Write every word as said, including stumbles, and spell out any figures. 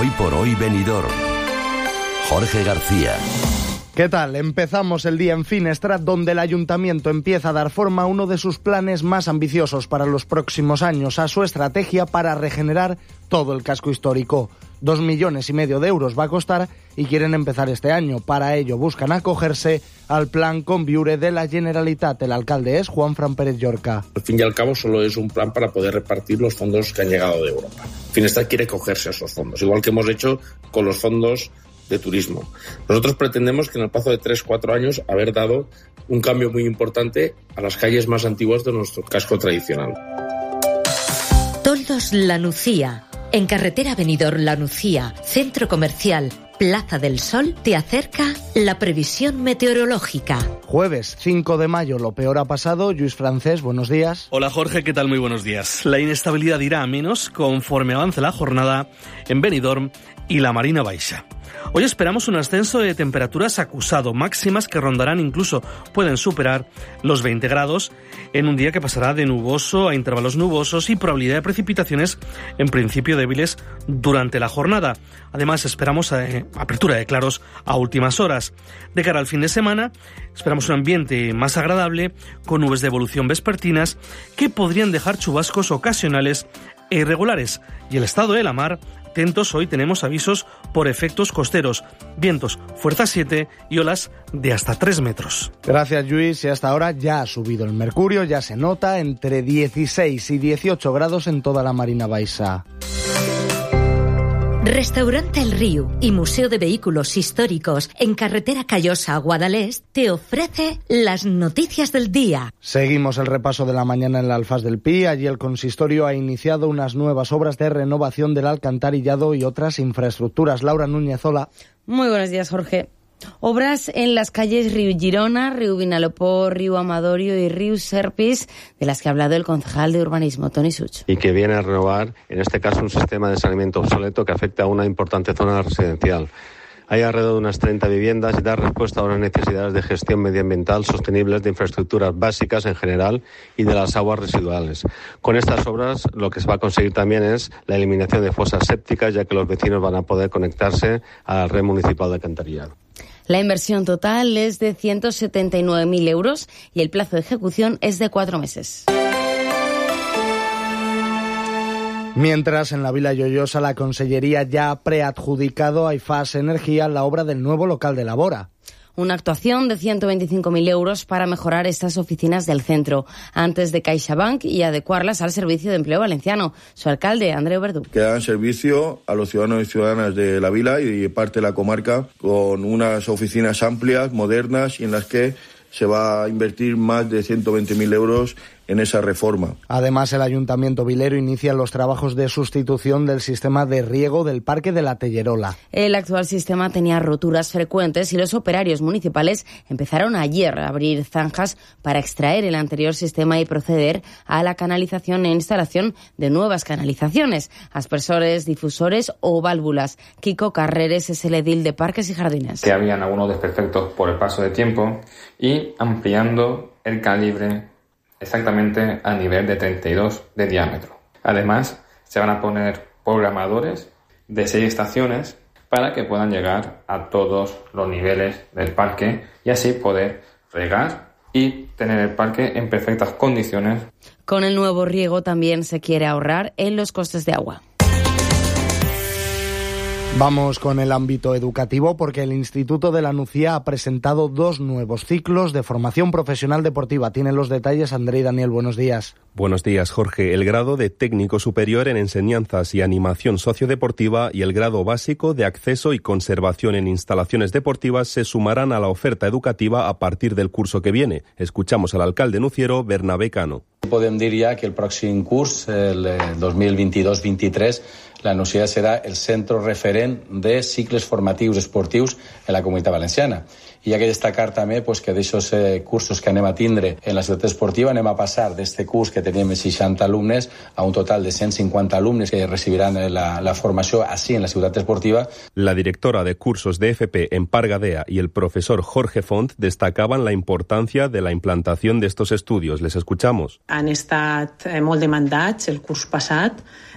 Hoy por hoy Benidorm. Jorge García. ¿Qué tal? Empezamos el día en Finestrat, donde el Ayuntamiento empieza a dar forma a uno de sus planes más ambiciosos para los próximos años, a su estrategia para regenerar todo el casco histórico. Dos millones y medio de euros va a costar y quieren empezar este año. Para ello buscan acogerse al plan Conviure de la Generalitat. El alcalde es Juanfran Pérez Llorca. Al fin y al cabo solo es un plan para poder repartir los fondos que han llegado de Europa. Finestrat quiere cogerse a esos fondos, igual que hemos hecho con los fondos de turismo. Nosotros pretendemos que en el plazo de tres cuatro años haber dado un cambio muy importante a las calles más antiguas de nuestro casco tradicional. Toldos La Nucía. En carretera Benidorm La Nucía, centro comercial Plaza del Sol, te acerca la previsión meteorológica. Jueves cinco de mayo, lo peor ha pasado. Lluís Francés, buenos días. Hola Jorge, ¿qué tal? Muy buenos días. La inestabilidad irá a menos conforme avance la jornada en Benidorm y la Marina Baixa. Hoy esperamos un ascenso de temperaturas acusado, máximas que rondarán, incluso pueden superar los veinte grados, en un día que pasará de nuboso a intervalos nubosos y probabilidad de precipitaciones en principio débiles durante la jornada. Además esperamos eh, apertura de claros a últimas horas. De cara al fin de semana esperamos un ambiente más agradable con nubes de evolución vespertinas que podrían dejar chubascos ocasionales e irregulares, y el estado de la mar. Atentos, hoy tenemos avisos por efectos costeros, vientos fuerza siete y olas de hasta tres metros. Gracias, Lluís. Y hasta ahora ya ha subido el mercurio, ya se nota entre dieciséis y dieciocho grados en toda la Marina Baixa. Restaurante El Río y Museo de Vehículos Históricos en carretera Callosa a Guadalest te ofrece las noticias del día. Seguimos el repaso de la mañana en la Alfaz del Pi. Allí el consistorio ha iniciado unas nuevas obras de renovación del alcantarillado y otras infraestructuras. Laura Núñez, hola. Muy buenos días, Jorge. Obras en las calles Río Girona, Río Vinalopó, Río Amadorio y Río Serpis, de las que ha hablado el concejal de urbanismo, Toni Such. Y que viene a renovar, en este caso, un sistema de saneamiento obsoleto que afecta a una importante zona residencial. Hay alrededor de unas treinta viviendas y da respuesta a unas necesidades de gestión medioambiental sostenibles de infraestructuras básicas en general y de las aguas residuales. Con estas obras lo que se va a conseguir también es la eliminación de fosas sépticas, ya que los vecinos van a poder conectarse a la red municipal de alcantarillado. La inversión total es de ciento setenta y nueve mil euros y el plazo de ejecución es de cuatro meses. Mientras, en la Vila Lloyosa, la Consellería ya ha preadjudicado a IFAS Energía la obra del nuevo local de Labora. Una actuación de ciento veinticinco mil euros para mejorar estas oficinas del centro, antes de CaixaBank, y adecuarlas al Servicio de Empleo Valenciano. Su alcalde, Andreu Verdú. Que dan servicio a los ciudadanos y ciudadanas de la Vila y parte de la comarca, con unas oficinas amplias, modernas, y en las que se va a invertir más de ciento veinte mil euros en esa reforma. Además, el Ayuntamiento vilero inicia los trabajos de sustitución del sistema de riego del Parque de la Tellerola. El actual sistema tenía roturas frecuentes y los operarios municipales empezaron ayer a abrir zanjas para extraer el anterior sistema y proceder a la canalización e instalación de nuevas canalizaciones, aspersores, difusores o válvulas. Kiko Carreres es el edil de Parques y Jardines. Que habían algunos desperfectos por el paso de tiempo y ampliando el calibre exactamente a nivel de treinta y dos de diámetro. Además, se van a poner programadores de seis estaciones para que puedan llegar a todos los niveles del parque y así poder regar y tener el parque en perfectas condiciones. Con el nuevo riego también se quiere ahorrar en los costes de agua. Vamos con el ámbito educativo, porque el Instituto de la Nucía ha presentado dos nuevos ciclos de formación profesional deportiva. Tienen los detalles André y Daniel, buenos días. Buenos días, Jorge. El grado de técnico superior en enseñanzas y animación sociodeportiva y el grado básico de acceso y conservación en instalaciones deportivas se sumarán a la oferta educativa a partir del curso que viene. Escuchamos al alcalde nuciero, Bernabé Cano. Podem dir ja que el pròxim curs, el dos mil vint-i-dos vint-i-tres, la Nucía serà el centre referent de cicles formatius esportius en la Comunitat Valenciana. I hi ha que destacar també pues, que d'aixòs eh, cursos que anem a tindre en la ciutat esportiva anem a passar d'este curs que teníem seixanta alumnes a un total de cent cinquanta alumnes que recibiran la, la formació així en la ciutat esportiva. La directora de cursos de F P en Pargadea y el profesor Jorge Font destacaban la importancia de la implantación de estos estudios. Les escuchamos. Han estat molt demandats el curs passat